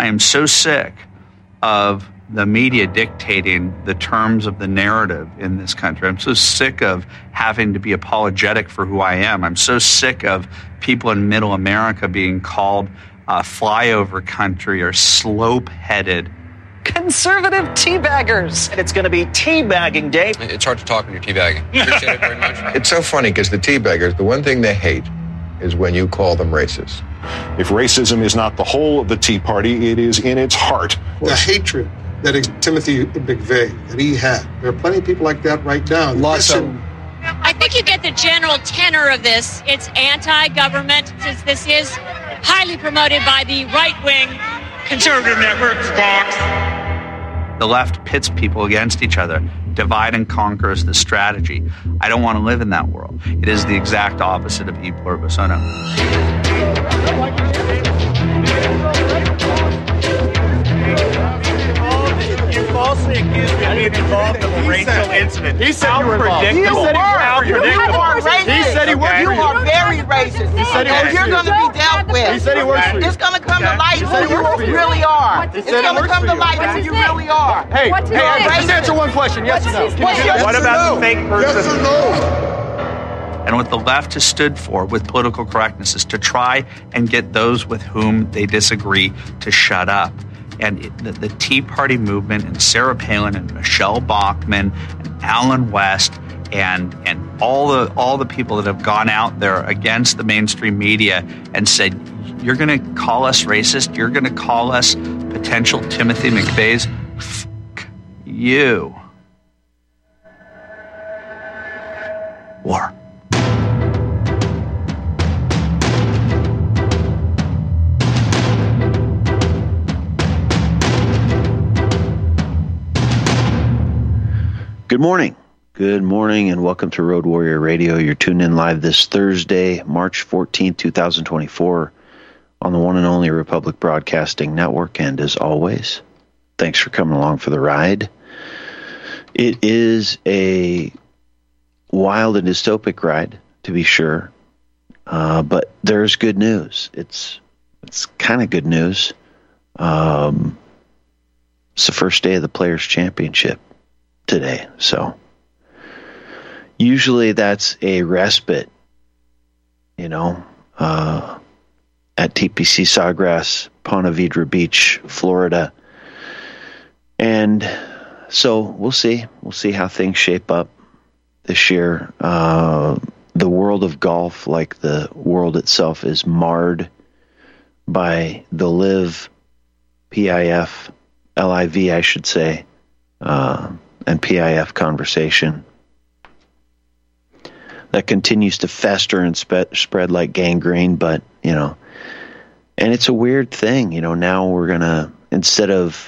I am so sick of the media dictating the terms of the narrative in this country. I'm so sick of having to be apologetic for who I am. I'm so sick of people in middle America being called flyover country or slope-headed. Conservative teabaggers. And it's going to be teabagging day. It's hard to talk when you're teabagging. Appreciate it very much. It's so funny because the teabaggers, the one thing they hate is when you call them racist. If racism is not the whole of the Tea Party, it is in its heart. The hatred that Timothy McVeigh, that he had. There are plenty of people like that right now. Lots of them. I think you get the general tenor of this. It's anti-government, since this is highly promoted by the right-wing conservative networks. Fox. The left pits people against each other. Divide and conquer is the strategy. I don't want to live in that world. It is the exact opposite of E pluribus unum. You falsely accused me of being involved in the racial incident. He said you were involved. He said he worked. You are very racist. He said he worked. And you're going to be dealt with. He said he works for you. It's going to come to light who you really are. It's going to come to light who you really are. Hey, just answer one question. Yes or no? What about the fake person? Yes or no? And what the left has stood for with political correctness is to try and get those with whom they disagree to shut up. And the Tea Party movement and Sarah Palin and Michelle Bachmann and Alan West and all the people that have gone out there against the mainstream media and said, you're going to call us racist, you're going to call us potential Timothy McVeighs, fuck you. War. Good morning. Good morning, and welcome to Road Warrior Radio. You're tuned in live this Thursday, March 14th, 2024, on the one and only Republic Broadcasting Network. And as always, thanks for coming along for the ride. It is a wild and dystopic ride, to be sure, but there's good news. It's kind of good news. It's the first day of the Players' Championship today, so usually that's a respite, at TPC Sawgrass, Ponte Vedra Beach, Florida, and so we'll see how things shape up this year. The world of golf, like the world itself, is marred by the LIV, LIV, I should say, and PIF conversation that continues to fester and spread like gangrene. But, and it's a weird thing, now we're going to, instead of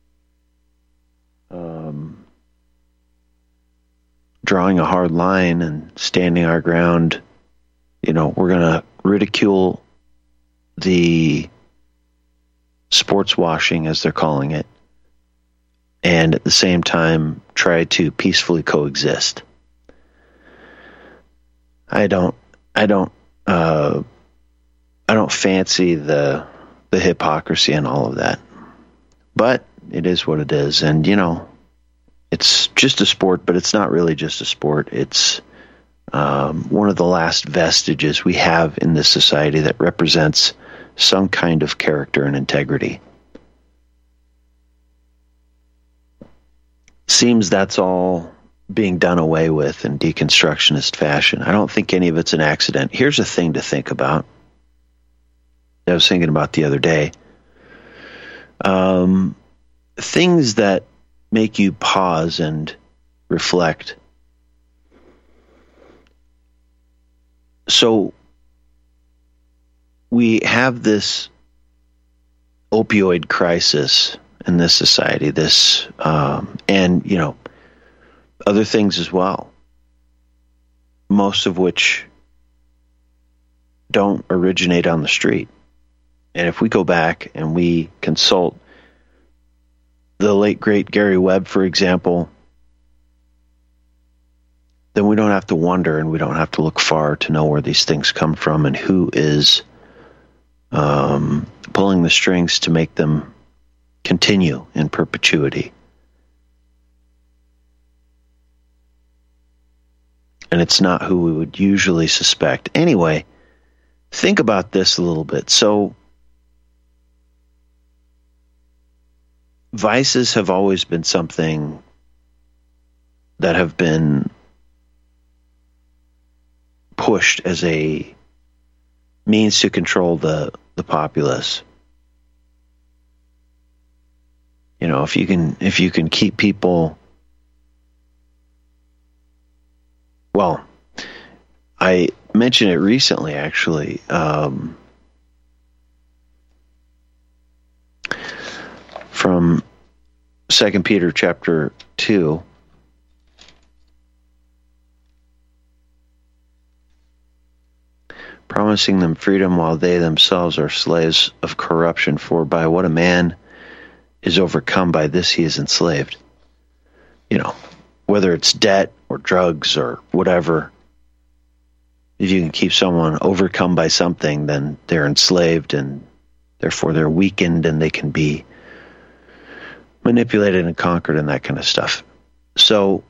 drawing a hard line and standing our ground, we're going to ridicule the sports washing, as they're calling it, and at the same time try to peacefully coexist. I don't fancy the hypocrisy and all of that, but it is what it is. And it's just a sport, but it's not really just a sport. It's one of the last vestiges we have in this society that represents some kind of character and integrity. Seems that's all being done away with in deconstructionist fashion. I don't think any of it's an accident. Here's a thing to think about that I was thinking about the other day. Things that make you pause and reflect. So we have this opioid crisis in this society, and other things as well, most of which don't originate on the street. And if we go back and we consult the late great Gary Webb, for example, then we don't have to wonder and we don't have to look far to know where these things come from and who is pulling the strings to make them continue in perpetuity. And it's not who we would usually suspect. Anyway, think about this a little bit. So, vices have always been something that have been pushed as a means to control the populace. You know, if you can keep people, well, I mentioned it recently, actually. From 2 Peter chapter 2. Promising them freedom while they themselves are slaves of corruption. For by what a man is overcome, by this he is enslaved. You know, whether it's debt or drugs or whatever, if you can keep someone overcome by something, then they're enslaved, and therefore they're weakened, and they can be manipulated and conquered and that kind of stuff. So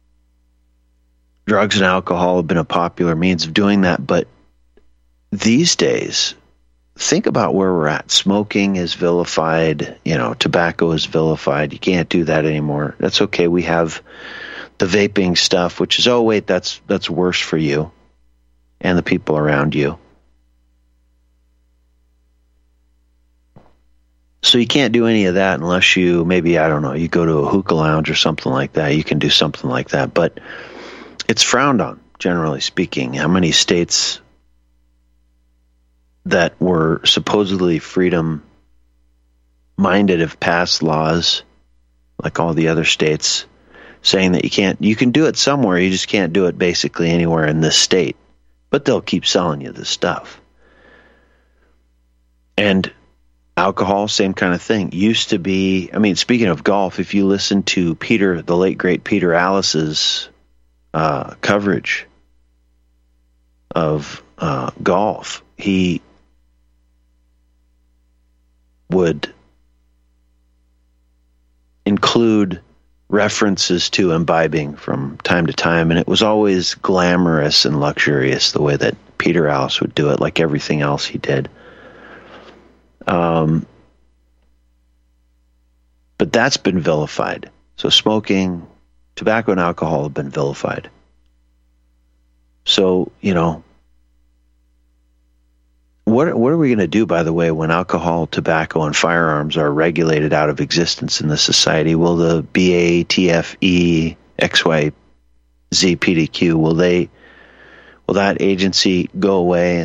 drugs and alcohol have been a popular means of doing that, but these days, think about where we're at. Smoking is vilified, you know, tobacco is vilified. You can't do that anymore. That's okay. We have the vaping stuff, which is, oh wait, that's worse for you and the people around you. So you can't do any of that unless you, maybe, I don't know, you go to a hookah lounge or something like that. You can do something like that, but it's frowned on, generally speaking. How many states that were supposedly freedom-minded have passed laws, like all the other states, saying that you can do it somewhere, you just can't do it basically anywhere in this state. But they'll keep selling you this stuff. And alcohol, same kind of thing. Used to be, I mean, speaking of golf, if you listen to the late great Peter Allis's coverage of golf, he would include references to imbibing from time to time, and it was always glamorous and luxurious the way that Peter Allis would do it, like everything else he did. But that's been vilified. So smoking, tobacco, and alcohol have been vilified. So, you know, what are we going to do, by the way, when alcohol, tobacco, and firearms are regulated out of existence in this society? Will the BATFE, XYZ, PDQ, will that agency go away?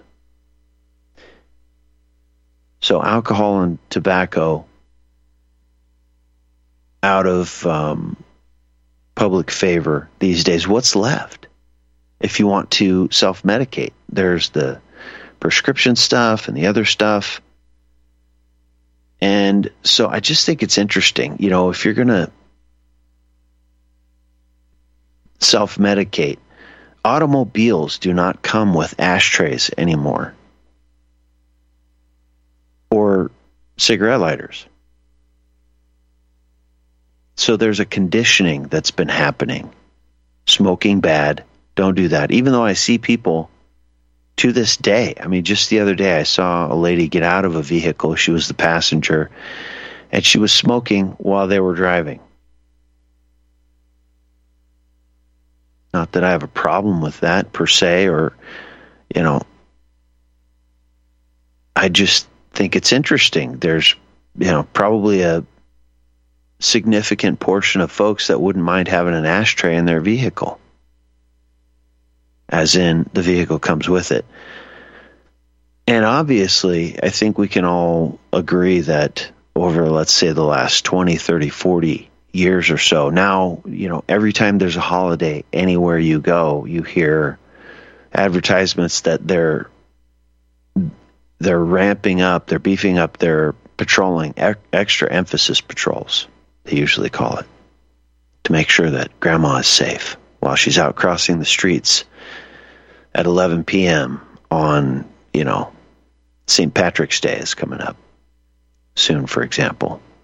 So alcohol and tobacco out of public favor these days. What's left? If you want to self-medicate, there's the prescription stuff and the other stuff. And so I just think it's interesting, you know, if you're going to self-medicate, automobiles do not come with ashtrays anymore or cigarette lighters. So there's a conditioning that's been happening. Smoking bad, don't do that. Even though I see people to this day, I mean, just the other day I saw a lady get out of a vehicle. She was the passenger, and she was smoking while they were driving. Not that I have a problem with that per se, or, you know, I just think it's interesting. There's, you know, probably a significant portion of folks that wouldn't mind having an ashtray in their vehicle, as in the vehicle comes with it. And obviously, I think we can all agree that over, let's say, the last 20, 30, 40 years or so, now, you know, every time there's a holiday, anywhere you go, you hear advertisements that they're ramping up, they're beefing up their patrolling, extra emphasis patrols, they usually call it, to make sure that grandma is safe while she's out crossing the streets at 11 p.m. on, you know, St. Patrick's Day is coming up soon, for example.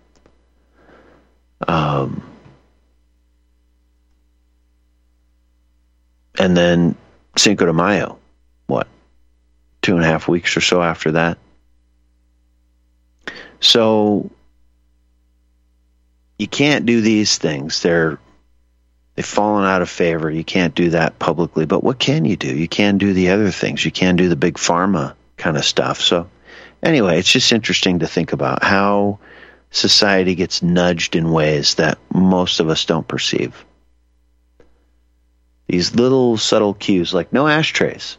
And then Cinco de Mayo, 2.5 weeks or so after that. So you can't do these things. They've fallen out of favor. You can't do that publicly. But what can you do? You can do the other things. You can do the big pharma kind of stuff. So anyway, it's just interesting to think about how society gets nudged in ways that most of us don't perceive. These little subtle cues, like no ashtrays.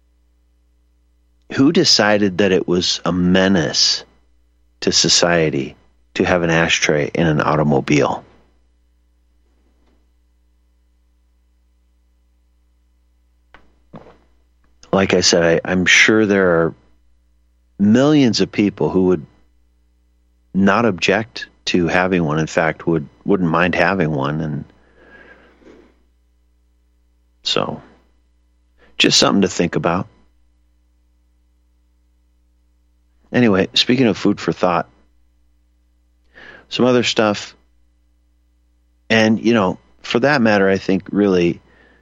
Who decided that it was a menace to society to have an ashtray in an automobile? Like I said, I'm sure there are millions of people who would not object to having one. In fact, wouldn't mind having one. And so, just something to think about. Anyway, speaking of food for thought, some other stuff, and, for that matter, I think really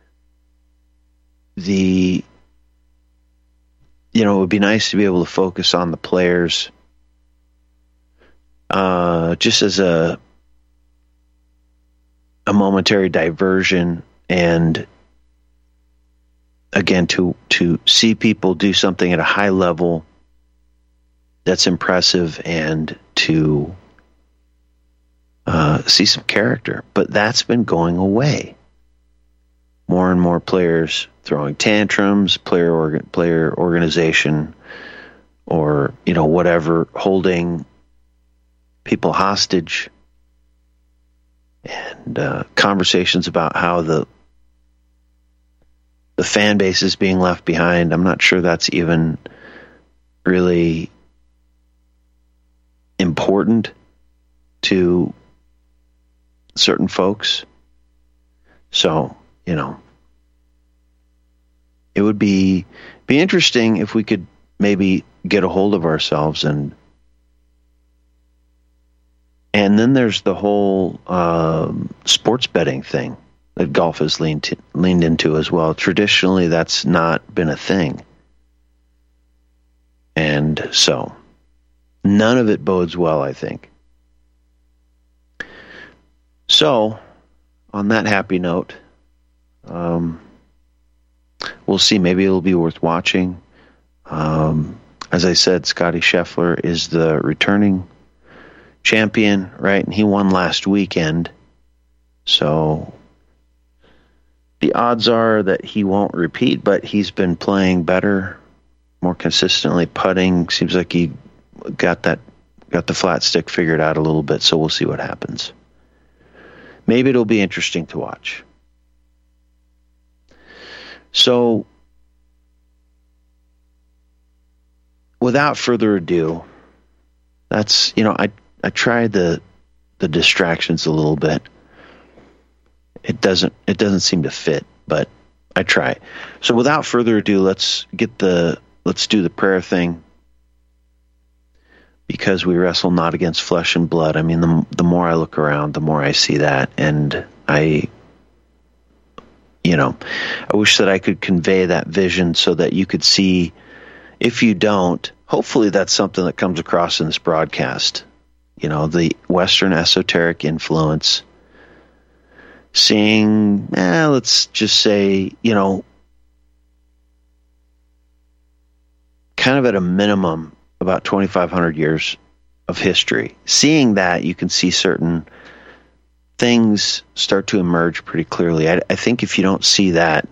it would be nice to be able to focus on the players just as a momentary diversion, and again, to see people do something at a high level that's impressive, and to see some character. But that's been going away. More and more players throwing tantrums, player organization, or whatever, holding people hostage, and conversations about how the fan base is being left behind. I'm not sure that's even really important to certain folks. So, it would be interesting if we could maybe get a hold of ourselves, and then there's the whole sports betting thing that golf has leaned into as well. Traditionally, that's not been a thing. And so none of it bodes well, I think. So, on that happy note, we'll see. Maybe it'll be worth watching. As I said, Scotty Scheffler is the returning champion, right? And he won last weekend. So the odds are that he won't repeat, but he's been playing better, more consistently, putting. Seems like he got the flat stick figured out a little bit, so we'll see what happens. Maybe it'll be interesting to watch. So, without further ado, that's, I tried the distractions a little bit. It doesn't seem to fit, but I try. So without further ado, let's do the prayer thing, because we wrestle not against flesh and blood. I mean, the more I look around, the more I see that, and I wish that I could convey that vision so that you could see. If you don't, hopefully that's something that comes across in this broadcast. The Western esoteric influence, seeing, let's just say, kind of at a minimum, about 2,500 years of history. Seeing that, you can see certain things start to emerge pretty clearly. I think if you don't see that,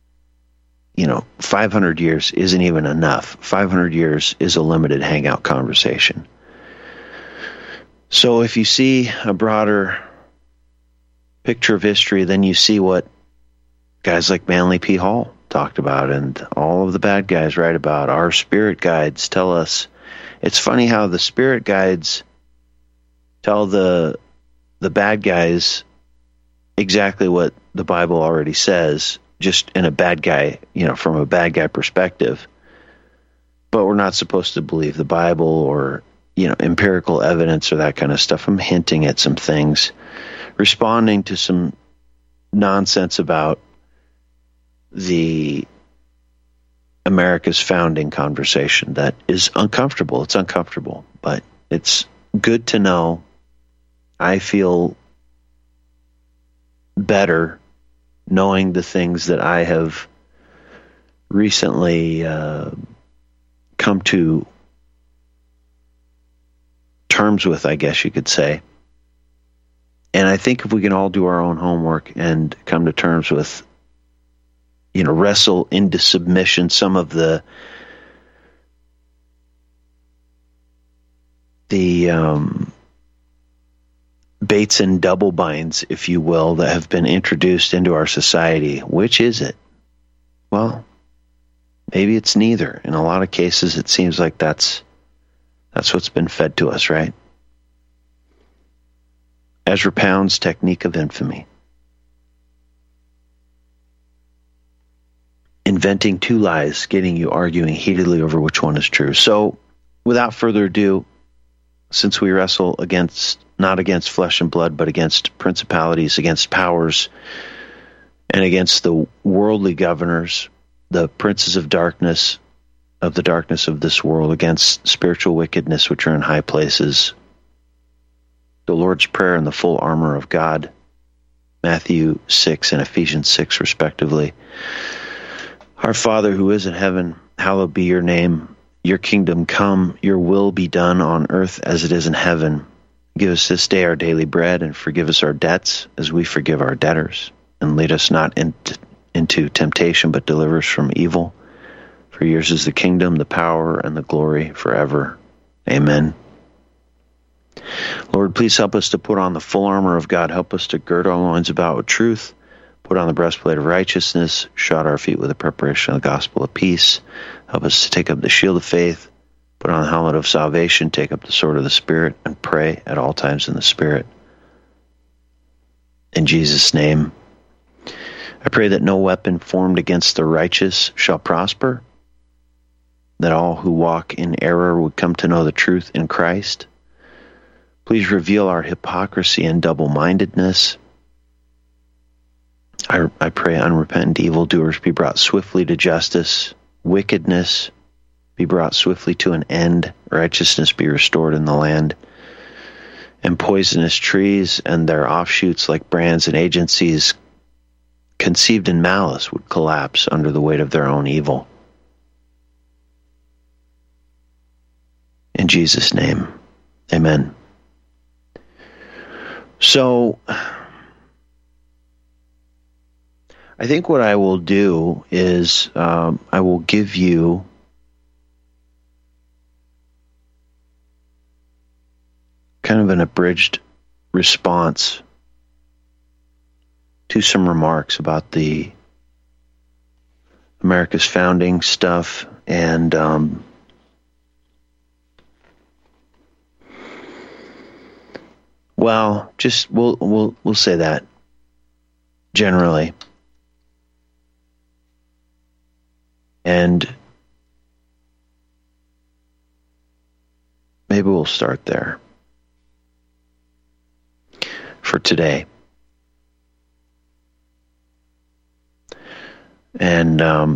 500 years isn't even enough. 500 years is a limited hangout conversation. So if you see a broader picture of history, then you see what guys like Manly P. Hall talked about, and all of the bad guys write about. Our spirit guides tell us. It's funny how the spirit guides tell the bad guys exactly what the Bible already says, just in a bad guy, from a bad guy perspective. But we're not supposed to believe the Bible or empirical evidence or that kind of stuff. I'm hinting at some things, responding to some nonsense about the America's founding conversation that is uncomfortable. It's uncomfortable, but it's good to know. I feel better knowing the things that I have recently come to terms with, I guess you could say. And I think if we can all do our own homework and come to terms with, wrestle into submission some of the baits and double binds, if you will, that have been introduced into our society. Which is it? Well, maybe it's neither. In a lot of cases, it seems like that's what's been fed to us, right? Ezra Pound's technique of infamy. Inventing two lies, getting you arguing heatedly over which one is true. So, without further ado, since we wrestle not against flesh and blood, but against principalities, against powers, and against the worldly governors, the princes of darkness, of the darkness of this world, against spiritual wickedness which are in high places, the Lord's Prayer and the full armor of God, Matthew 6 and Ephesians 6 respectively. Our Father who is in heaven, hallowed be your name. Your kingdom come, your will be done on earth as it is in heaven. Give us this day our daily bread, and forgive us our debts as we forgive our debtors. And lead us not into temptation, but deliver us from evil. For yours is the kingdom, the power, and the glory forever. Amen. Lord, please help us to put on the full armor of God. Help us to gird our loins about with truth, put on the breastplate of righteousness, shod our feet with the preparation of the gospel of peace. Help us to take up the shield of faith, put on the helmet of salvation, take up the sword of the Spirit, and pray at all times in the Spirit. In Jesus' name, I pray that no weapon formed against the righteous shall prosper, that all who walk in error would come to know the truth in Christ. Please reveal our hypocrisy and double-mindedness. I pray unrepentant evildoers be brought swiftly to justice, wickedness be brought swiftly to an end, righteousness be restored in the land, and poisonous trees and their offshoots like brands and agencies conceived in malice would collapse under the weight of their own evil. In Jesus' name, amen. So, I think what I will do is I will give you kind of an abridged response to some remarks about the America's founding stuff and well, just we'll say that generally. And maybe we'll start there for today. And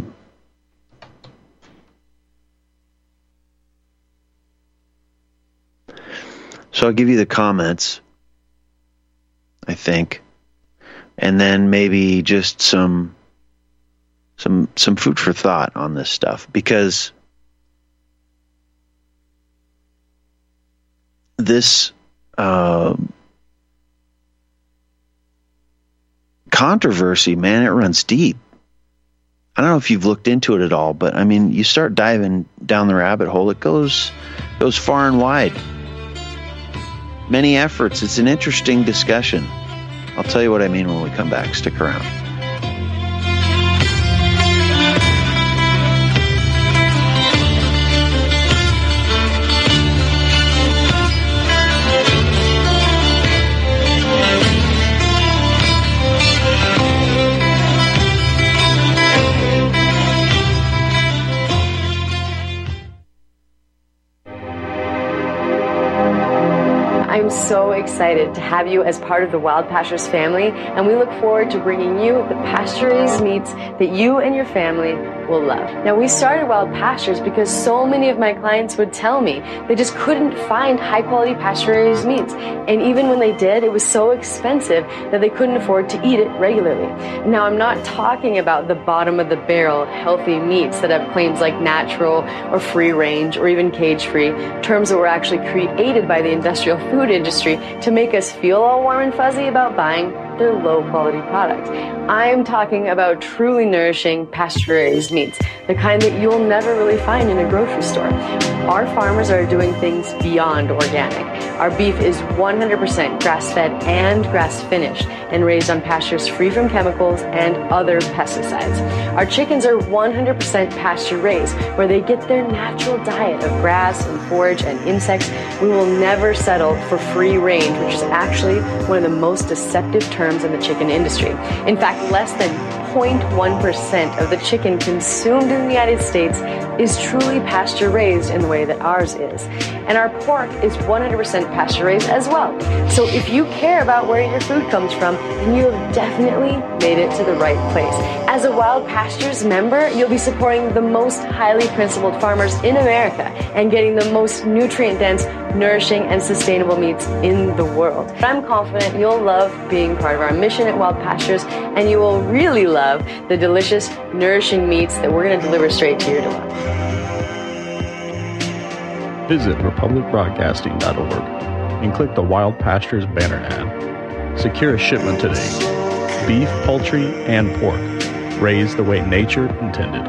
so I'll give you the comments, I think, and then maybe just some food for thought on this stuff, because this controversy, man, it runs deep. I don't know if you've looked into it at all, but I mean, you start diving down the rabbit hole, it goes far and wide. Many efforts. It's an interesting discussion. I'll tell you what I mean when we come back. Stick around. I'm so excited to have you as part of the Wild Pastures family, and we look forward to bringing you the pasture-raised meats that you and your family will love. Now, we started Wild Pastures because so many of my clients would tell me they just couldn't find high-quality pasture-raised meats, and even when they did, it was so expensive that they couldn't afford to eat it regularly. Now, I'm not talking about the bottom-of-the-barrel healthy meats that have claims like natural or free-range or even cage-free, terms that were actually created by the industrial food industry to make us feel all warm and fuzzy about buying their low-quality products. I'm talking about truly nourishing pasture-raised meats, the kind that you'll never really find in a grocery store. Our farmers are doing things beyond organic. Our beef is 100% grass-fed and grass-finished and raised on pastures free from chemicals and other pesticides. Our chickens are 100% pasture-raised, where they get their natural diet of grass and forage and insects. We will never settle for free range, which is actually one of the most deceptive terms in the chicken industry. In fact, less than 0.1% of the chicken consumed in the United States is truly pasture-raised in the way that ours is. And our pork is 100% pasture-raised as well. So if you care about where your food comes from, then you have definitely made it to the right place. As a Wild Pastures member, you'll be supporting the most highly principled farmers in America and getting the most nutrient-dense, nourishing, and sustainable meats in the world. I'm confident you'll love being part of our mission at Wild Pastures, and you will really love the delicious, nourishing meats that we're going to deliver straight to your door. Visit republicbroadcasting.org and click the Wild Pastures banner ad. Secure a shipment today. Beef, poultry, and pork, raised the way nature intended.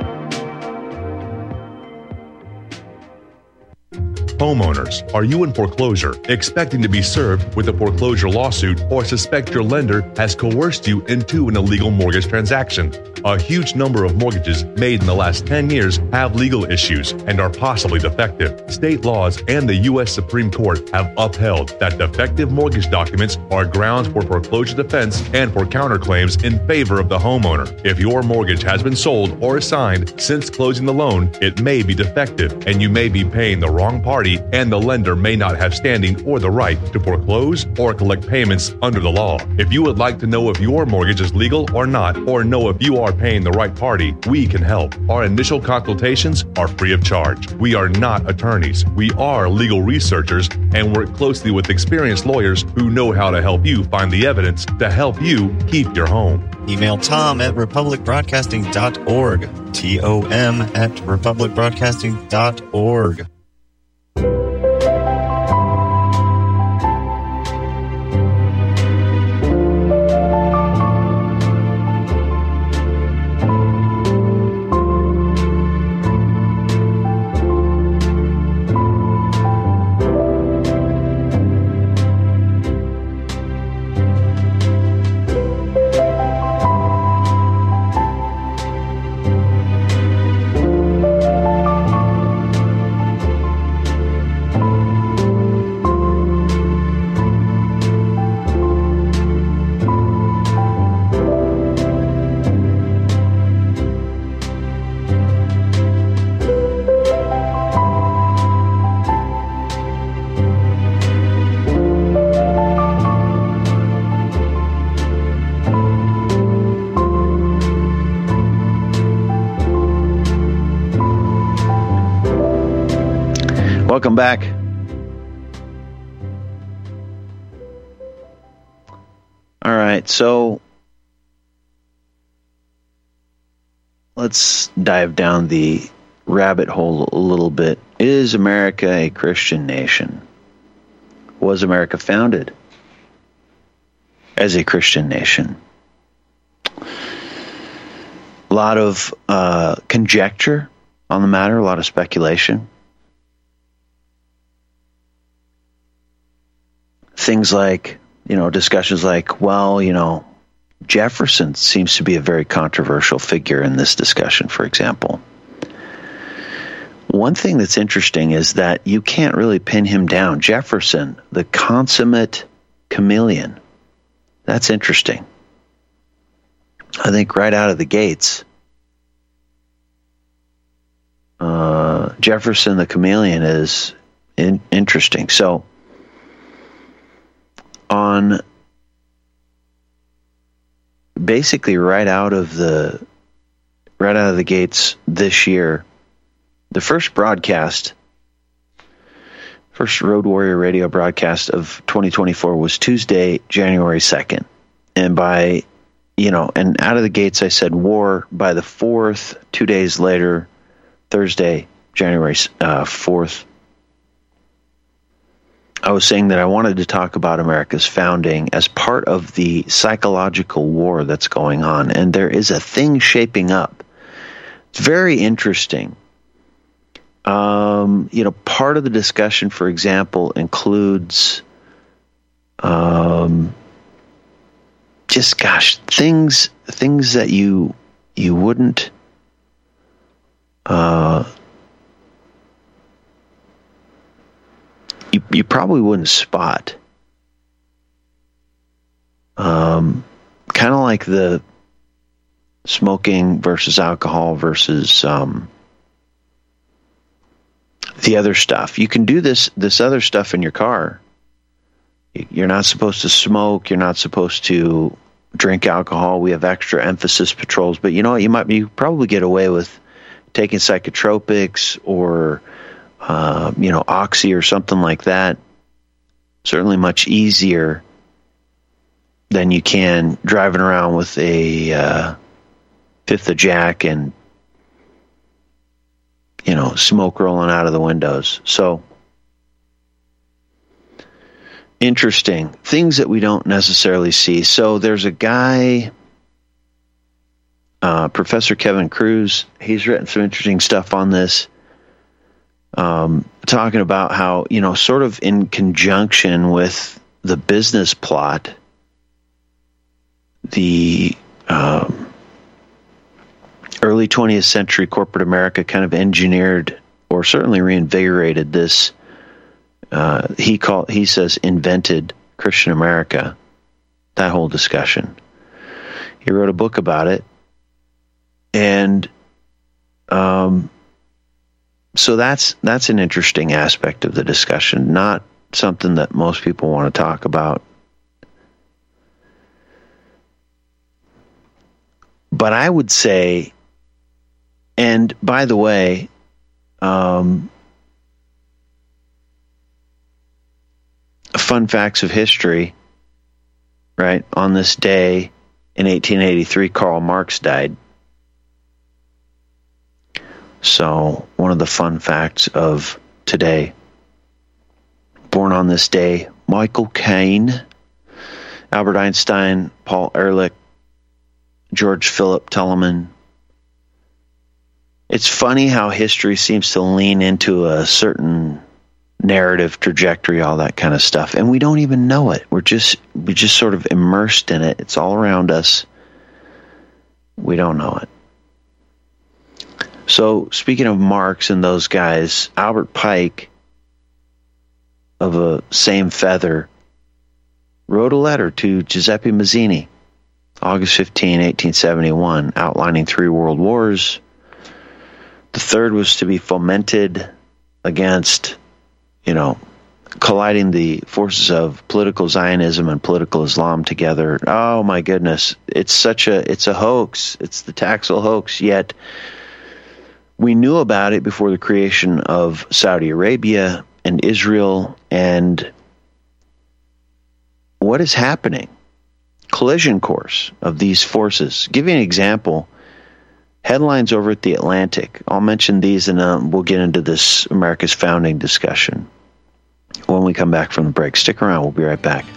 Homeowners, are you in foreclosure, expecting to be served with a foreclosure lawsuit, or suspect your lender has coerced you into an illegal mortgage transaction? A huge number of mortgages made in the last 10 years have legal issues and are possibly defective. State laws and the U.S. Supreme Court have upheld that defective mortgage documents are grounds for foreclosure defense and for counterclaims in favor of the homeowner. If your mortgage has been sold or assigned since closing the loan, it may be defective and you may be paying the wrong party, and the lender may not have standing or the right to foreclose or collect payments under the law. If you would like to know if your mortgage is legal or not, or know if you are paying the right party, we can help. Our initial consultations are free of charge. We are not attorneys. We are legal researchers and work closely with experienced lawyers who know how to help you find the evidence to help you keep your home. Email Tom at republicbroadcasting.org. TOM at republicbroadcasting.org. Welcome back. All right, so let's dive down the rabbit hole a little bit. Is America a Christian nation? Was America founded as a Christian nation? A lot of conjecture on the matter, a lot of speculation. Things like, discussions like, Jefferson seems to be a very controversial figure in this discussion, for example. One thing that's interesting is that you can't really pin him down. Jefferson, the consummate chameleon. That's interesting. I think right out of the gates, Jefferson the chameleon is interesting. So, on basically right out of the gates this year. The first Road Warrior Radio broadcast of 2024 was Tuesday, January 2nd. And and out of the gates, I said war. By the 4th, 2 days later, Thursday, January 4th, I was saying that I wanted to talk about America's founding as part of the psychological war that's going on. And there is a thing shaping up. It's very interesting. Part of the discussion, for example, includes things that you wouldn't you probably wouldn't spot. Kind of like the smoking versus alcohol versus the other stuff. You can do this other stuff in your car. You're not supposed to smoke. You're not supposed to drink alcohol. We have extra emphasis patrols. But you know what? You probably get away with taking psychotropics or oxy or something like that. Certainly much easier than you can driving around with a fifth of Jack and smoke rolling out of the windows. So interesting things that we don't necessarily see. So there's a guy, Professor Kevin Cruz. He's written some interesting stuff on this, talking about how, sort of in conjunction with the business plot, the early 20th century corporate America kind of engineered or certainly reinvigorated this. He says invented Christian America, that whole discussion. He wrote a book about it. And so that's an interesting aspect of the discussion, not something that most people want to talk about. But I would say, and by the way, fun facts of history, right? On this day in 1883, Karl Marx died. So one of the fun facts of today, born on this day, Michael Caine, Albert Einstein, Paul Ehrlich, George Philip Telemann. It's funny how history seems to lean into a certain narrative trajectory, all that kind of stuff, and we don't even know it. We just sort of immersed in it. It's all around us. We don't know it. So speaking of Marx and those guys, Albert Pike, of a same feather, wrote a letter to Giuseppe Mazzini, August 15, 1871, outlining 3 world wars. The third was to be fomented against, colliding the forces of political Zionism and political Islam together. Oh my goodness. It's a hoax. It's the Taxil hoax. Yet we knew about it before the creation of Saudi Arabia and Israel. And what is happening? Collision course of these forces. Give you an example. Headlines over at The Atlantic. I'll mention these and we'll get into this America's founding discussion when we come back from the break. Stick around. We'll be right back.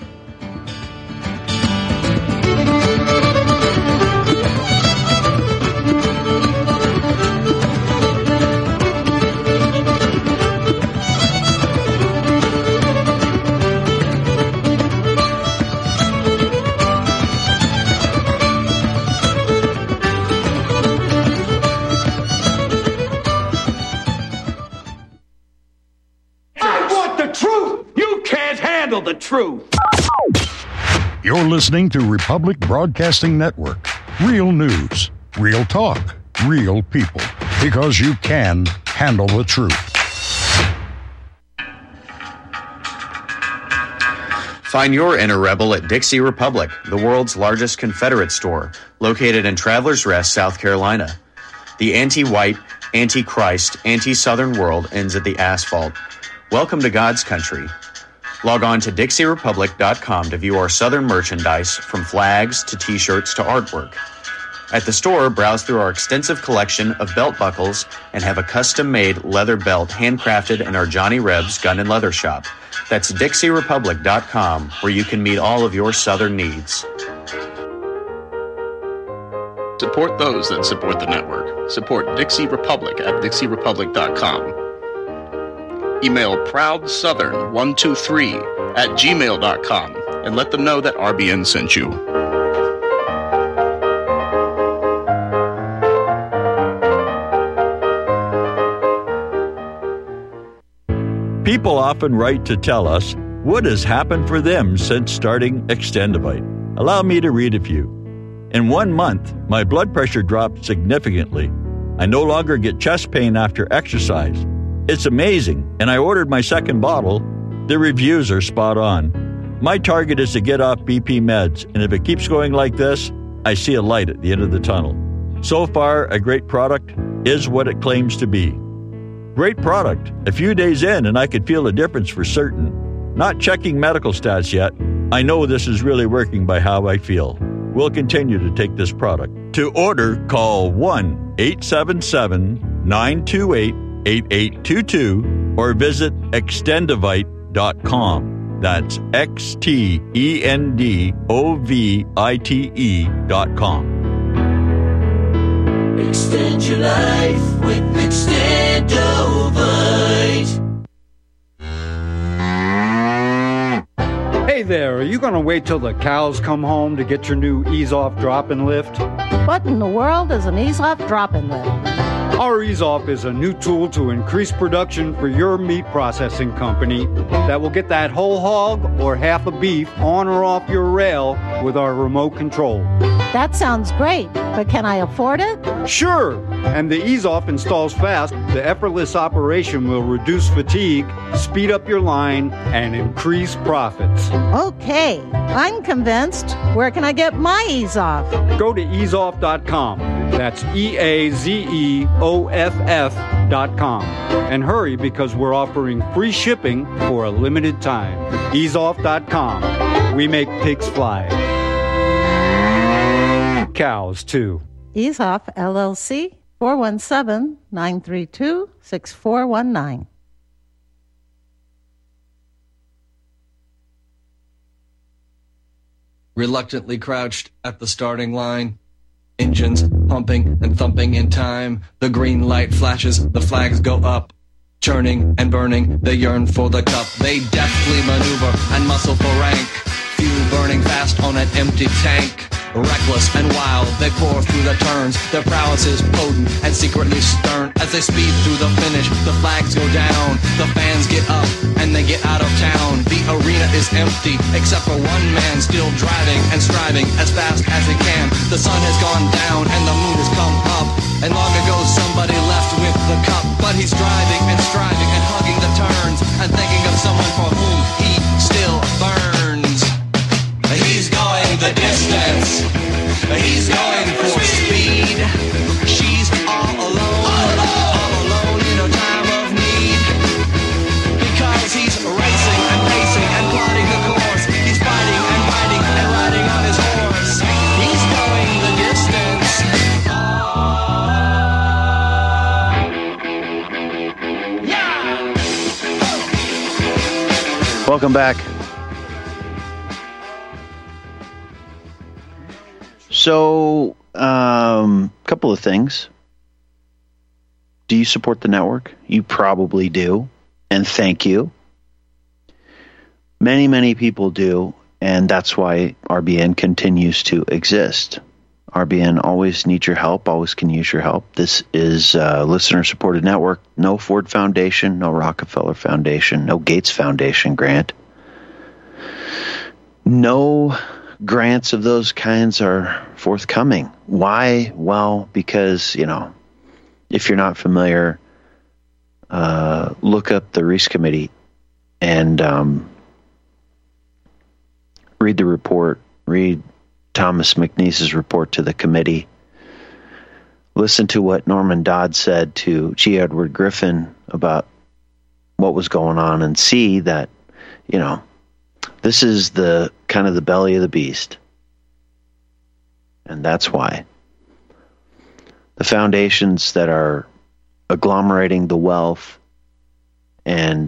The truth. You're listening to Republic Broadcasting Network. Real news, real talk, real people. Because you can handle the truth. Find your inner rebel at Dixie Republic, the world's largest Confederate store, located in Travelers Rest, South Carolina. The anti-white, anti-Christ, anti-Southern world ends at the asphalt. Welcome to God's country. Log on to DixieRepublic.com to view our Southern merchandise, from flags to t-shirts to artwork. At the store, browse through our extensive collection of belt buckles and have a custom-made leather belt handcrafted in our Johnny Rebs Gun and Leather Shop. That's DixieRepublic.com, where you can meet all of your Southern needs. Support those that support the network. Support Dixie Republic at DixieRepublic.com. Email ProudSouthern123@gmail.com and let them know that RBN sent you. People often write to tell us what has happened for them since starting Extendivite. Allow me to read a few. In 1 month, my blood pressure dropped significantly. I no longer get chest pain after exercise. It's amazing, and I ordered my second bottle. The reviews are spot on. My target is to get off BP meds, and if it keeps going like this, I see a light at the end of the tunnel. So far, a great product is what it claims to be. Great product. A few days in, and I could feel a difference for certain. Not checking medical stats yet. I know this is really working by how I feel. We'll continue to take this product. To order, call 1-877-928-8822 or visit Extendivite.com. That's XTENDOVITE.com. Extend your life with Extendovite. Hey there, are you going to wait till the cows come home to get your new Ease-Off drop-in lift? What in the world is an Ease-Off drop-in lift? Our Ease-Off is a new tool to increase production for your meat processing company that will get that whole hog or half a beef on or off your rail with our remote control. That sounds great, but can I afford it? Sure! And the Ease-Off installs fast. The effortless operation will reduce fatigue, speed up your line, and increase profits. Okay, I'm convinced. Where can I get my Ease-Off? Go to easeoff.com. That's EAZEOFF.com. And hurry, because we're offering free shipping for a limited time. Easeoff.com. We make pigs fly. Cows, too. Ease-Off, LLC, 417-932-6419. Reluctantly crouched at the starting line. Engines pumping and thumping in time. The green light flashes, the flags go up. Churning and burning, they yearn for the cup. They deftly maneuver and muscle for rank. Fuel burning fast on an empty tank. Reckless and wild, they pour through the turns. Their prowess is potent and secretly stern. As they speed through the finish, the flags go down. The fans get up and they get out of town. The arena is empty, except for one man still driving and striving as fast as he can. The sun has gone down and the moon has come up. And long ago somebody left with the cup. But he's driving and striving and hugging the turns and thinking of someone for whom he still burns. He's going the distance. He's going for speed. She's all alone in a time of need. Because he's racing and pacing and plotting the course. He's fighting and fighting and riding on his horse. He's going the distance. Welcome back. So, couple of things. Do you support the network? You probably do, and thank you. Many, many people do, and that's why RBN continues to exist. RBN always needs your help, always can use your help. This is a listener-supported network. No Ford Foundation, no Rockefeller Foundation, no Gates Foundation grant. No grants of those kinds are forthcoming. Why? Well, because, if you're not familiar, look up the Reese Committee and read the report, read Thomas McNeese's report to the committee, listen to what Norman Dodd said to G. Edward Griffin about what was going on, and see that, this is the kind of the belly of the beast. And that's why the foundations that are agglomerating the wealth and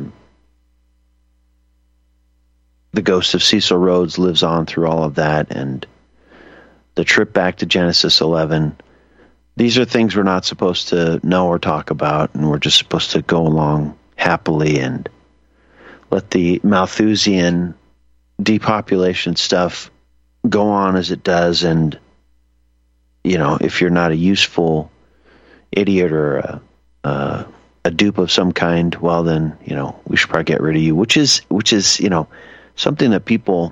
the ghost of Cecil Rhodes lives on through all of that, and the trip back to Genesis 11. These are things we're not supposed to know or talk about, and we're just supposed to go along happily and let the Malthusian depopulation stuff go on as it does. And, if you're not a useful idiot or a dupe of some kind, well, then, we should probably get rid of you, which is, something that people,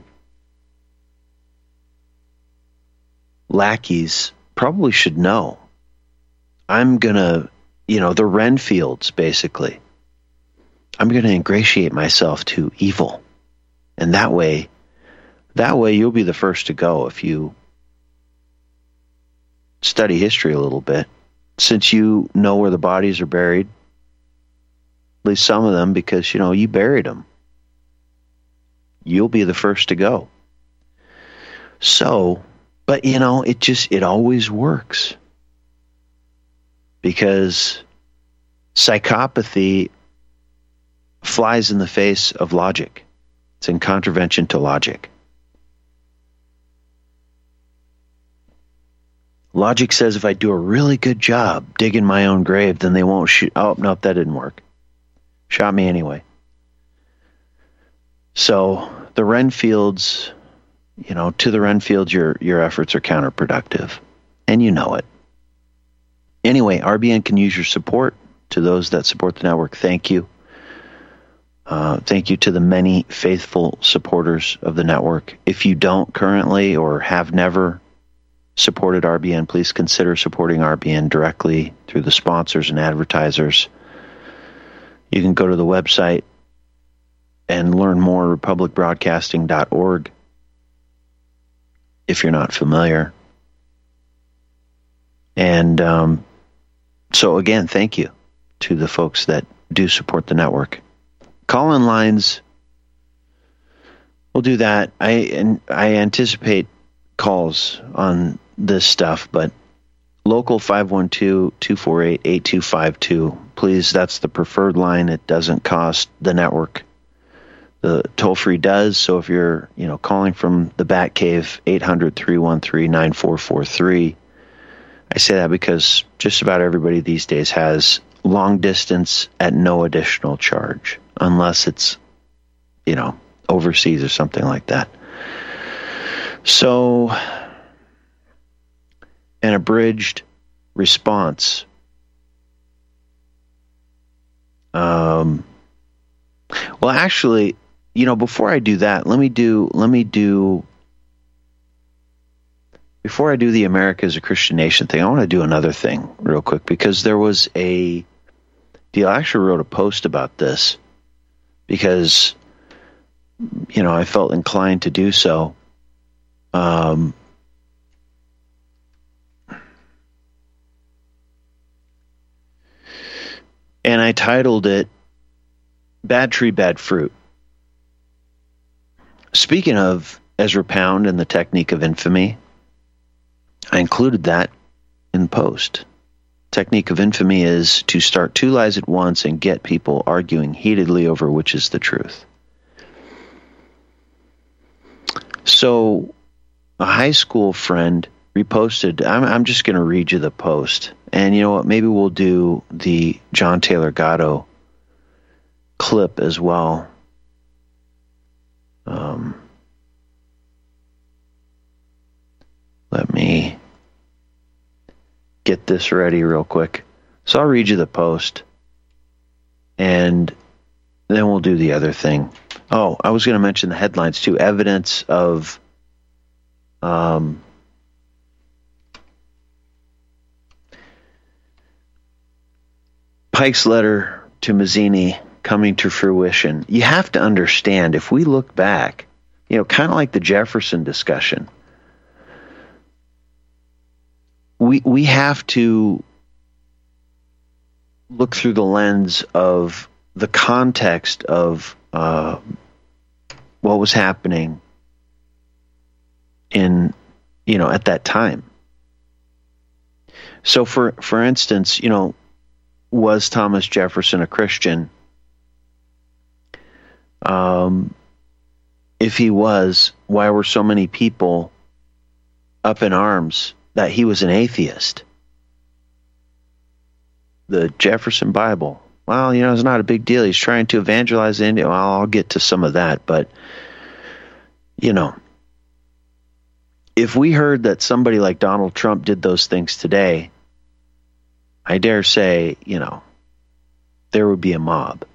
lackeys, probably should know. I'm going to, the Renfields, basically. I'm going to ingratiate myself to evil. And that way you'll be the first to go if you study history a little bit. Since you know where the bodies are buried, at least some of them, because, you buried them. You'll be the first to go. So, but, it always works. Because psychopathy flies in the face of logic. It's in contravention to logic. Logic says if I do a really good job digging my own grave, then they won't shoot. Oh, no, that didn't work. Shot me anyway. So the Renfields, to the Renfields, your efforts are counterproductive. And you know it. Anyway, RBN can use your support. To those that support the network, thank you. Thank you to the many faithful supporters of the network. If you don't currently or have never supported RBN, please consider supporting RBN directly through the sponsors and advertisers. You can go to the website and learn more, republicbroadcasting.org, if you're not familiar. And so again, thank you to the folks that do support the network. Call-in lines, we'll do that. I anticipate calls on this stuff, but local 512-248-8252. Please, that's the preferred line. It doesn't cost the network. The toll-free does, so if you're calling from the Batcave, 800-313-9443. I say that because just about everybody these days has long distance at no additional charge, unless it's, overseas or something like that. So, an abridged response. Well, actually, before I do that, before I do the America as a Christian Nation thing, I want to do another thing real quick, because there was a deal. I actually wrote a post about this because, I felt inclined to do so. And I titled it, Bad Tree, Bad Fruit. Speaking of Ezra Pound and the technique of infamy, I included that in the post. Technique of infamy is to start two lies at once and get people arguing heatedly over which is the truth. So a high school friend reposted, I'm just going to read you the post. And you know what? Maybe we'll do the John Taylor Gatto clip as well. Let me get this ready real quick. So I'll read you the post, and then we'll do the other thing. Oh, I was going to mention the headlines too. Evidence of Pike's letter to Mazzini coming to fruition. You have to understand, if we look back, kind of like the Jefferson discussion. We have to look through the lens of the context of what was happening at that time. So for instance, was Thomas Jefferson a Christian? If he was, why were so many people up in arms that he was an atheist? The Jefferson Bible. Well, it's not a big deal. He's trying to evangelize India. Well, I'll get to some of that, but if we heard that somebody like Donald Trump did those things today, I dare say, there would be a mob.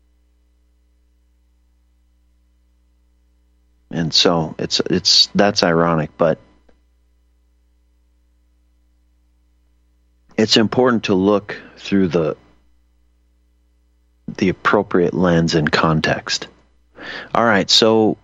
And so that's ironic, but it's important to look through the appropriate lens and context. All right, so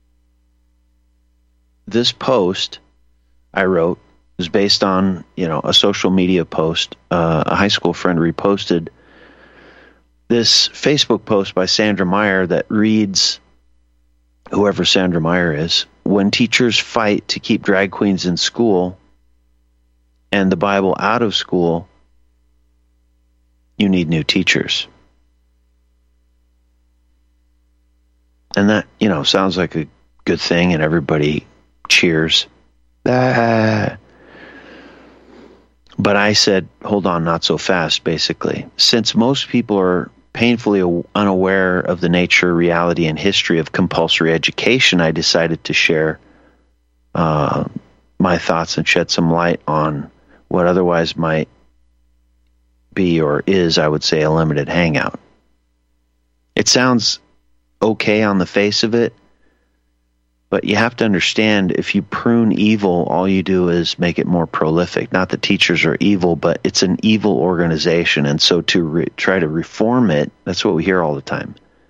this post I wrote is based on, a social media post. A high school friend reposted this Facebook post by Sandra Meyer that reads, whoever Sandra Meyer is, when teachers fight to keep drag queens in school and the Bible out of school, you need new teachers. And that, sounds like a good thing, and everybody cheers. But I said, hold on, not so fast, basically. Since most people are painfully unaware of the nature, reality, and history of compulsory education, I decided to share my thoughts and shed some light on what otherwise might be, or is, I would say, a limited hangout. It sounds okay on the face of it, but you have to understand, if you prune evil, all you do is make it more prolific. Not that teachers are evil, but it's an evil organization, and so to try to reform it, that's what we hear all the time.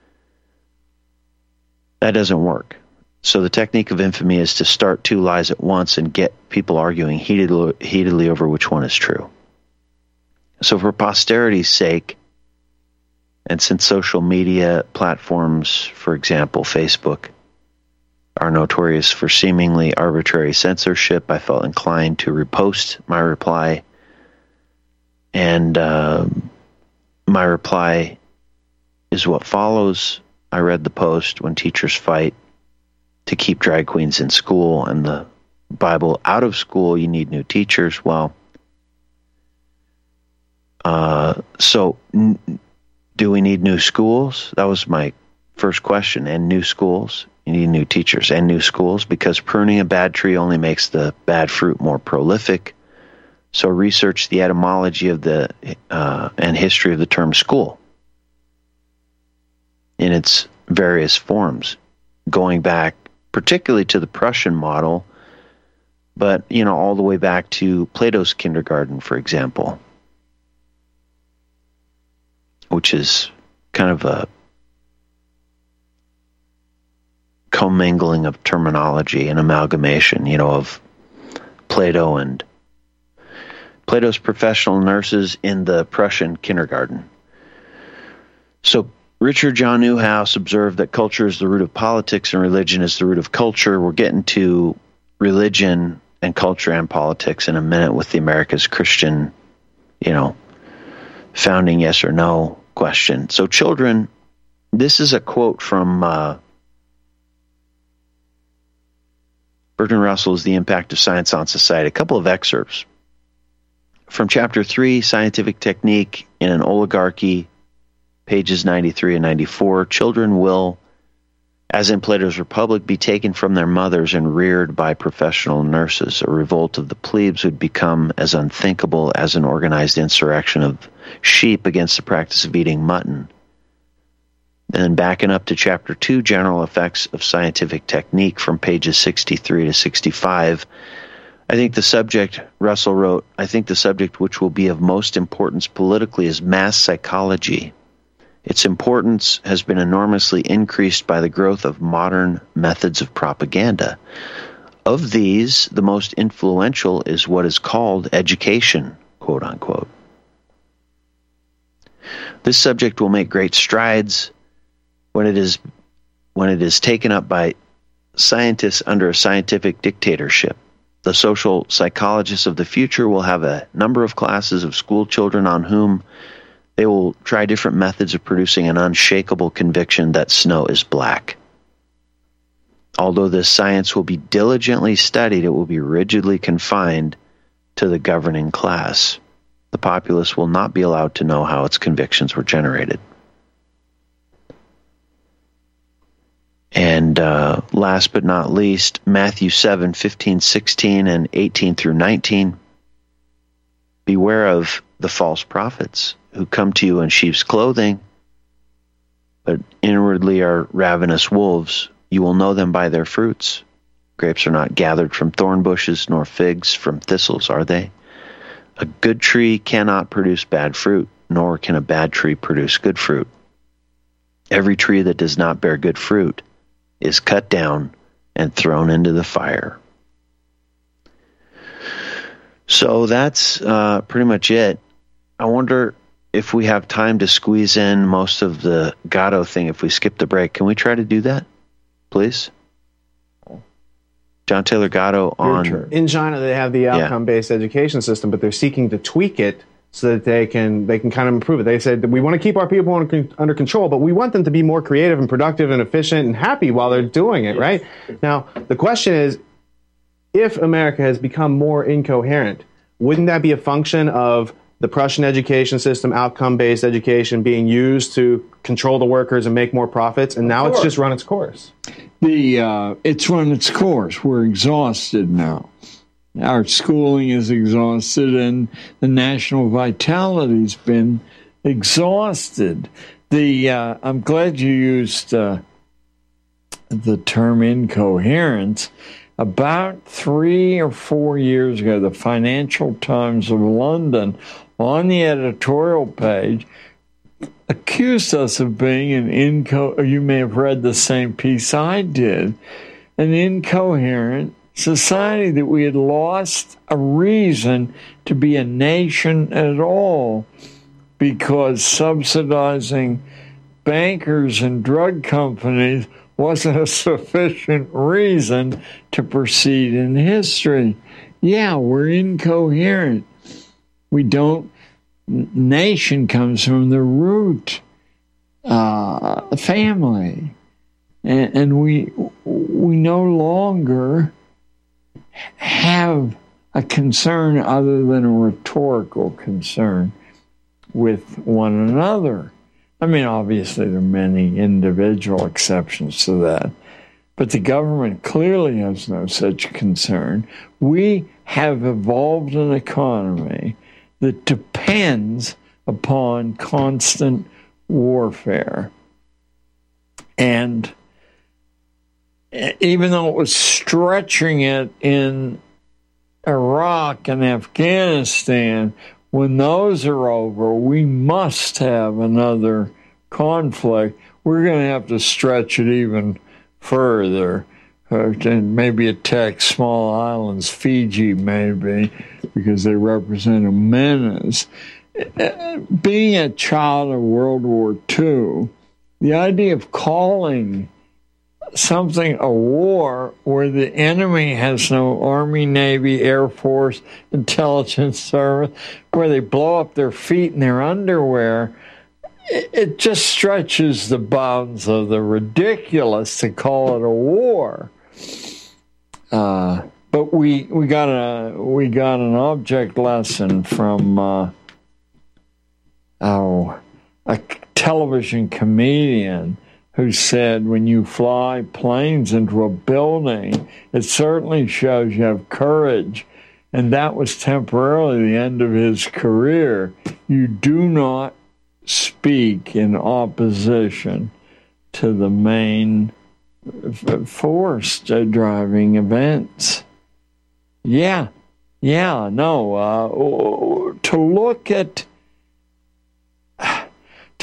That doesn't work. So the technique of infamy is to start two lies at once and get people arguing heatedly over which one is true. So for posterity's sake, and since social media platforms, for example, Facebook, are notorious for seemingly arbitrary censorship, I felt inclined to repost my reply. And my reply is what follows. I read the post, when teachers fight to keep drag queens in school and the Bible out of school, you need new teachers. Well, do we need new schools? That was my first question. And new schools? You need new teachers and new schools, because pruning a bad tree only makes the bad fruit more prolific. So research the etymology of the and history of the term school in its various forms, going back particularly to the Prussian model, but all the way back to Plato's kindergarten, for example, which is kind of a commingling of terminology and amalgamation, of Plato and Plato's professional nurses in the Prussian kindergarten. So Richard John Newhouse observed that culture is the root of politics and religion is the root of culture. We're getting to religion and culture and politics in a minute with the America's Christian, founding yes or no question. So children, this is a quote from Bertrand Russell's The Impact of Science on Society. A couple of excerpts from Chapter 3, Scientific Technique in an Oligarchy, pages 93 and 94. Children will, as in Plato's Republic, be taken from their mothers and reared by professional nurses. A revolt of the plebes would become as unthinkable as an organized insurrection of sheep against the practice of eating mutton. Then backing up to Chapter 2, General Effects of Scientific Technique, from pages 63 to 65, Russell wrote, I think the subject which will be of most importance politically is mass psychology. Its importance has been enormously increased by the growth of modern methods of propaganda. Of these, the most influential is what is called education, quote unquote. This subject will make great strides when it is taken up by scientists under a scientific dictatorship. The social psychologists of the future will have a number of classes of school children on whom they will try different methods of producing an unshakable conviction that snow is black. Although this science will be diligently studied, it will be rigidly confined to the governing class. The populace will not be allowed to know how its convictions were generated. And last but not least, Matthew 7, 15, 16, and 18 through 19. Beware of the false prophets who come to you in sheep's clothing, but inwardly are ravenous wolves. You will know them by their fruits. Grapes are not gathered from thorn bushes, nor figs from thistles, are they? A good tree cannot produce bad fruit, nor can a bad tree produce good fruit. Every tree that does not bear good fruit is cut down and thrown into the fire. So that's pretty much it. I wonder if we have time to squeeze in most of the Gatto thing if we skip the break. Can we try to do that, please? John Taylor Gatto on... In China, they have the outcome-based education system, but they're seeking to tweak it so that they can kind of improve it. They said that we want to keep our people under control, but we want them to be more creative and productive and efficient and happy while they're doing it, right? Now, the question is, if America has become more incoherent, wouldn't that be a function of the Prussian education system, outcome-based education, being used to control the workers and make more profits, and now it's just run its course? It's run its course. We're exhausted now. Our schooling is exhausted, and the national vitality's been exhausted. I'm glad you used the term incoherence. About 3 or 4 years ago, the Financial Times of London, on the editorial page, accused us of being you may have read the same piece I did, an incoherent society, that we had lost a reason to be a nation at all because subsidizing bankers and drug companies wasn't a sufficient reason to proceed in history. Yeah, we're incoherent. Nation comes from the root family. And we no longer have a concern other than a rhetorical concern with one another. I mean, obviously there are many individual exceptions to that, but the government clearly has no such concern. We have evolved an economy that depends upon constant warfare. And even though it was stretching it in Iraq and Afghanistan, when those are over, we must have another conflict. We're going to have to stretch it even further and maybe attack small islands, Fiji maybe, because they represent a menace. Being a child of World War II, the idea of calling something a war where the enemy has no Army, Navy, Air Force, intelligence service, where they blow up their feet in their underwear, it just stretches the bounds of the ridiculous to call it a war. But we got an object lesson from a television comedian who said, when you fly planes into a building, it certainly shows you have courage. And that was temporarily the end of his career. You do not speak in opposition to the main force driving events. To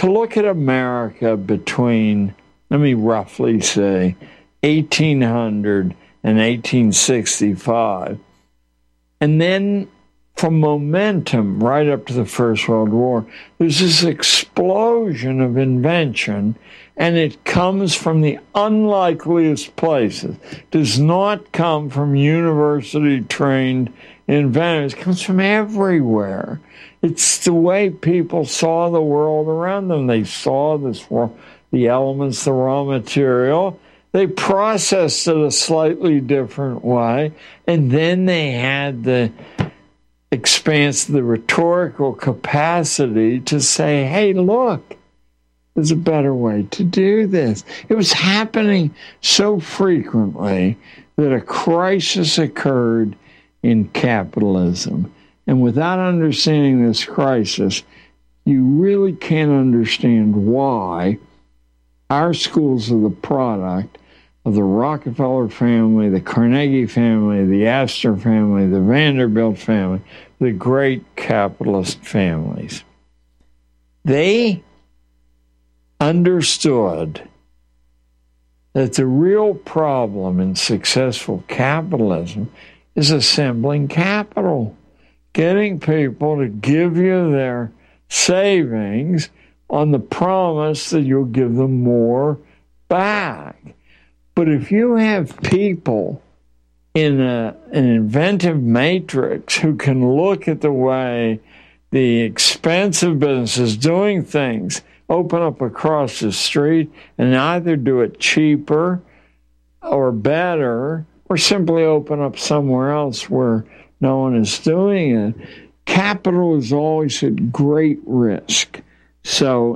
to look at America between, let me roughly say, 1800 and 1865, and then from momentum right up to the First World War, there's this explosion of invention, and it comes from the unlikeliest places. It does not come from university-trained inventors. It comes from everywhere. It's the way people saw the world around them. They saw this world, the elements, the raw material. They processed it a slightly different way, and then they had the expanse, the rhetorical capacity to say, hey, look, there's a better way to do this. It was happening so frequently that a crisis occurred in capitalism. And without understanding this crisis, you really can't understand why our schools are the product of the Rockefeller family, the Carnegie family, the Astor family, the Vanderbilt family, the great capitalist families. They understood that the real problem in successful capitalism is assembling capital, getting people to give you their savings on the promise that you'll give them more back. But if you have people in an inventive matrix who can look at the way the expensive businesses doing things open up across the street and either do it cheaper or better or simply open up somewhere else where no one is doing it, capital is always at great risk. So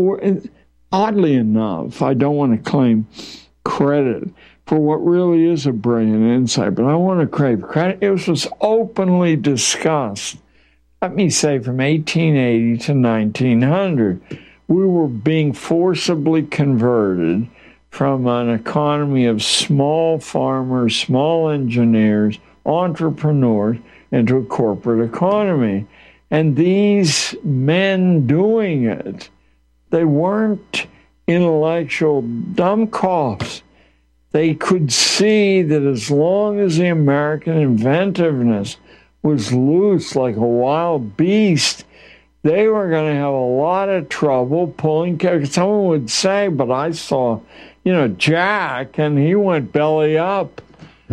oddly enough, I don't want to claim credit for what really is a brilliant insight, but I want to crave credit. It was openly discussed, let me say, from 1880 to 1900. We were being forcibly converted from an economy of small farmers, small engineers, entrepreneurs, into a corporate economy. And these men doing it, they weren't intellectual dumbcoffs. They could see that as long as the American inventiveness was loose like a wild beast, they were going to have a lot of trouble pulling. Someone would say, but I saw, Jack, and he went belly up.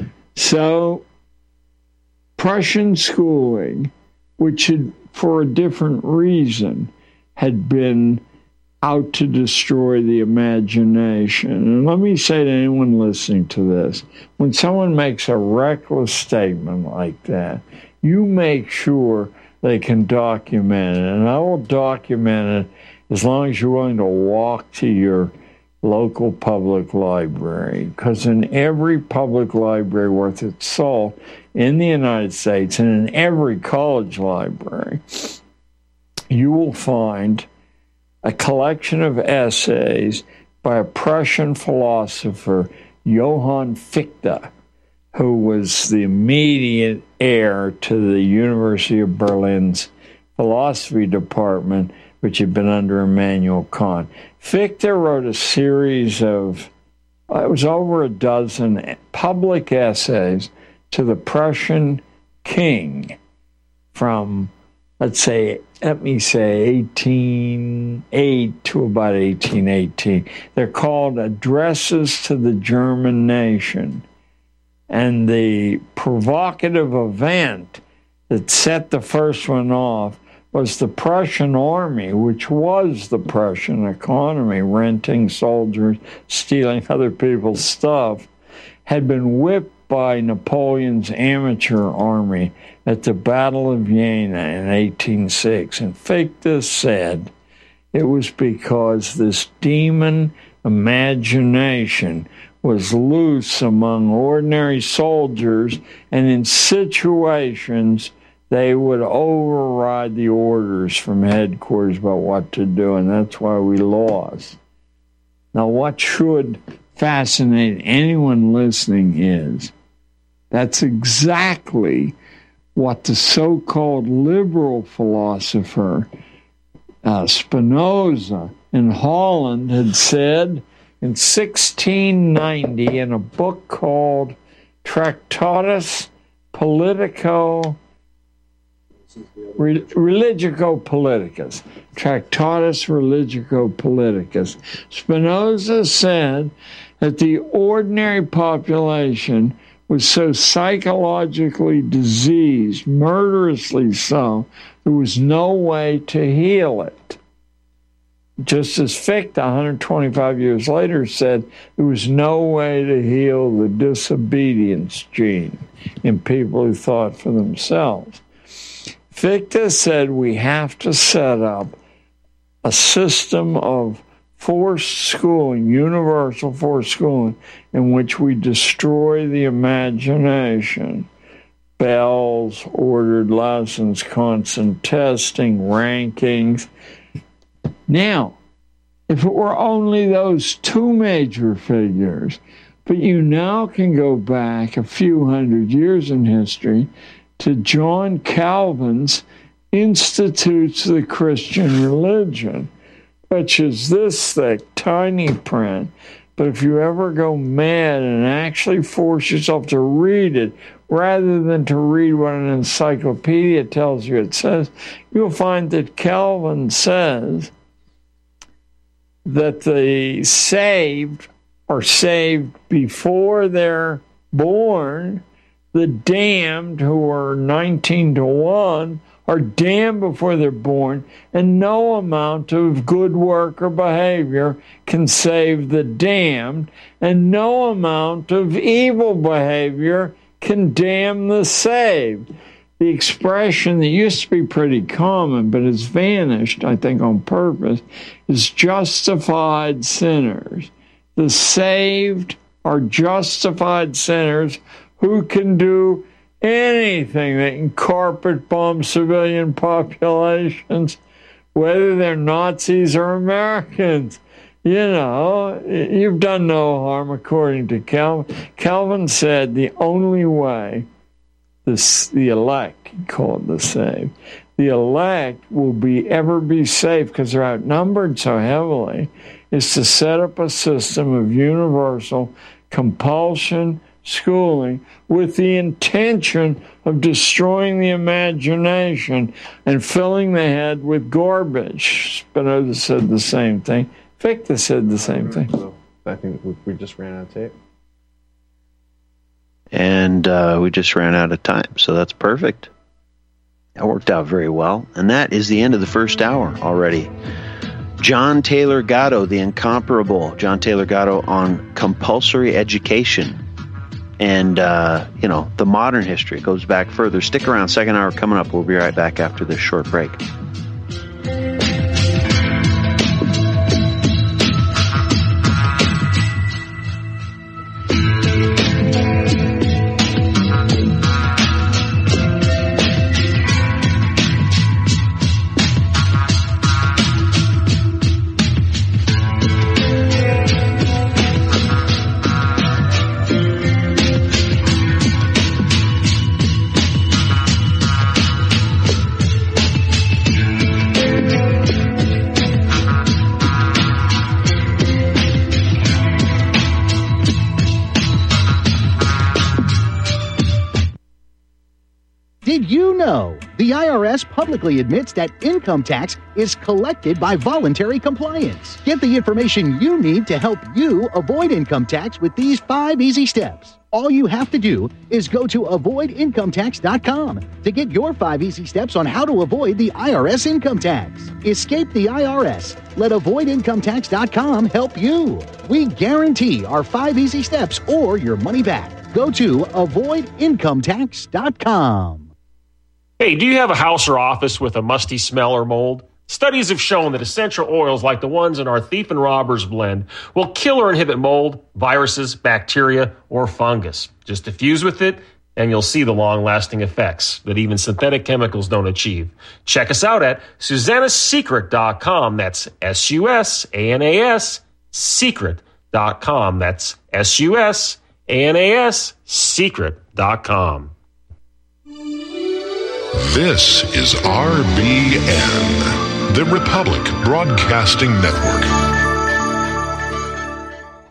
So Prussian schooling, which had, for a different reason, had been out to destroy the imagination. And let me say to anyone listening to this, when someone makes a reckless statement like that, you make sure they can document it. And I will document it as long as you're willing to walk to your local public library. Because in every public library worth its salt in the United States and in every college library, you will find a collection of essays by a Prussian philosopher, Johann Fichte, who was the immediate heir to the University of Berlin's philosophy department, which had been under Immanuel Kant. Fichte wrote a series of, it was over a dozen public essays to the Prussian king from, let me say 1808 to about 1818. They're called Addresses to the German Nation. And the provocative event that set the first one off was the Prussian army, which was the Prussian economy, renting soldiers, stealing other people's stuff, had been whipped by Napoleon's amateur army at the Battle of Jena in 1806. And Fichte said it was because this demon imagination was loose among ordinary soldiers, and in situations they would override the orders from headquarters about what to do, and that's why we lost. Now, what should fascinate anyone listening is that's exactly what the so-called liberal philosopher Spinoza in Holland had said in 1690 in a book called Tractatus Religico-Politicus. Tractatus Religico-Politicus. Spinoza said that the ordinary population was so psychologically diseased, murderously so, there was no way to heal it. Just as Fichte, 125 years later, said there was no way to heal the disobedience gene in people who thought for themselves. Fichte said we have to set up a system of forced schooling, universal forced schooling, in which we destroy the imagination. Bells, ordered lessons, constant testing, rankings. Now, if it were only those two major figures, but you now can go back a few hundred years in history to John Calvin's Institutes of the Christian Religion, which is this thick, tiny print. But if you ever go mad and actually force yourself to read it, rather than to read what an encyclopedia tells you it says, you'll find that Calvin says that the saved are saved before they're born. The damned, who are 19-1, are damned before they're born, and no amount of good work or behavior can save the damned, and no amount of evil behavior can damn the saved. The expression that used to be pretty common, but has vanished, I think on purpose, is justified sinners. The saved are justified sinners who can do anything. They can carpet bomb civilian populations, whether they're Nazis or Americans. You know, you've done no harm, according to Calvin. Calvin said the only way the elect, he called the saved, the elect will ever be safe, because they're outnumbered so heavily, is to set up a system of universal compulsion schooling with the intention of destroying the imagination and filling the head with garbage. Spinoza said the same thing. Fichte said the same thing. I think we just ran out of tape. And we just ran out of time, so that's perfect. That worked out very well. And that is the end of the first hour already. John Taylor Gatto, the incomparable John Taylor Gatto, on compulsory education. And, the modern history goes back further. Stick around. Second hour coming up. We'll be right back after this short break. Did you know the IRS publicly admits that income tax is collected by voluntary compliance? Get the information you need to help you avoid income tax with these 5 easy steps. All you have to do is go to avoidincometax.com to get your 5 easy steps on how to avoid the IRS income tax. Escape the IRS. Let avoidincometax.com help you. We guarantee our 5 easy steps or your money back. Go to avoidincometax.com. Hey, do you have a house or office with a musty smell or mold? Studies have shown that essential oils like the ones in our Thief and Robbers blend will kill or inhibit mold, viruses, bacteria, or fungus. Just diffuse with it, and you'll see the long-lasting effects that even synthetic chemicals don't achieve. Check us out at SusannaSecret.com. That's SUSANAS Secret.com. That's SUSANAS Secret.com. This is RBN, the Republic Broadcasting Network.